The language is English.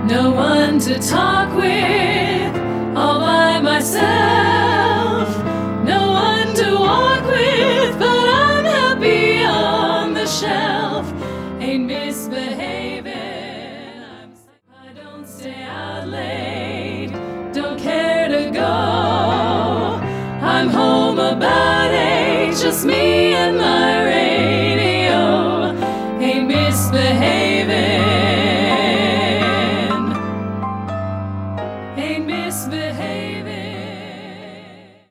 No one to talk with, all by myself. No one to walk with, but I'm happy on the shelf. Ain't misbehaving. I don't stay out late, don't care to go. I'm home about 8, just me and my